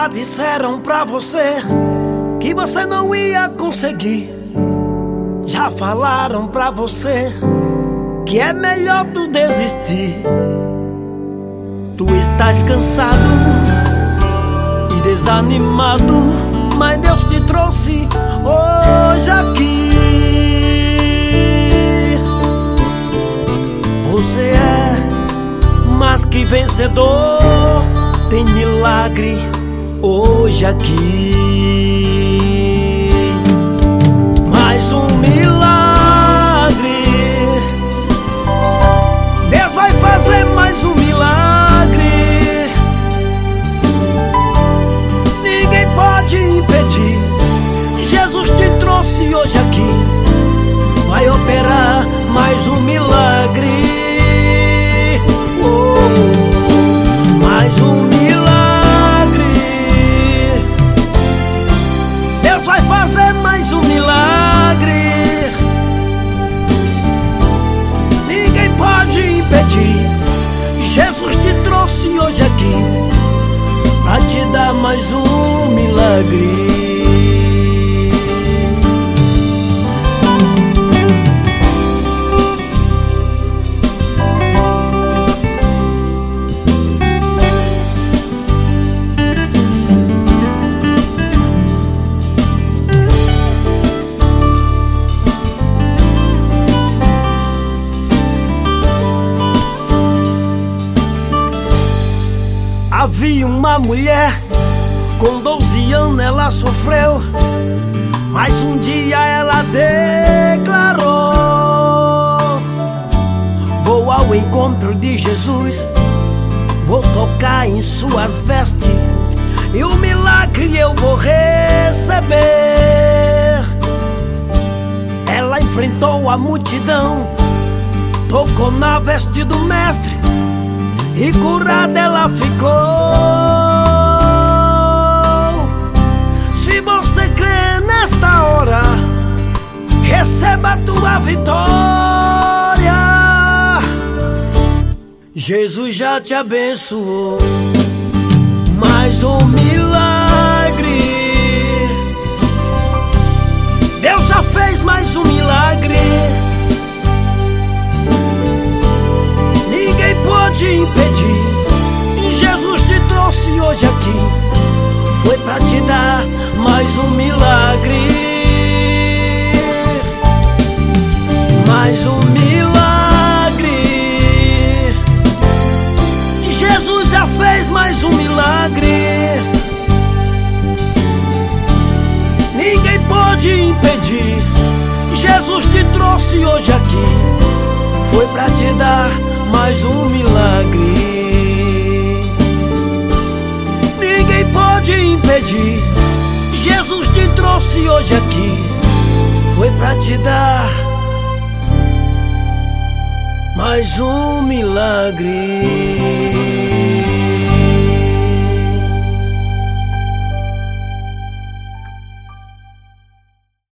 Já disseram pra você que você não ia conseguir. Já falaram pra você que é melhor tu desistir. Tu estás cansado e desanimado, mas Deus te trouxe hoje aqui. Você é mais que vencedor, tem milagre hoje aqui. Mais um milagre, Deus vai fazer mais um milagre. Ninguém pode impedir. Jesus te trouxe hoje aqui, vai operar mais um milagre. Mais um milagre, Deus vai fazer mais um milagre. Ninguém pode impedir. Jesus te trouxe hoje aqui pra te dar mais um milagre. Havia uma mulher, com 12 anos ela sofreu, mas um dia ela declarou: vou ao encontro de Jesus, vou tocar em suas vestes, e o milagre eu vou receber. Ela enfrentou a multidão, tocou na veste do mestre, e curada ela ficou. Se você crê nesta hora, receba a tua vitória. Jesus já te abençoou. Mais um milagre, Deus já fez mais um milagre. Ninguém pode impedir. Jesus te trouxe hoje aqui, foi pra te dar mais um milagre. Mais um milagre, Jesus já fez mais um milagre. Ninguém pode impedir. Jesus te trouxe hoje aqui, foi pra te dar mais um milagre. Ninguém pode impedir. Jesus te trouxe hoje aqui, foi pra te dar mais um milagre.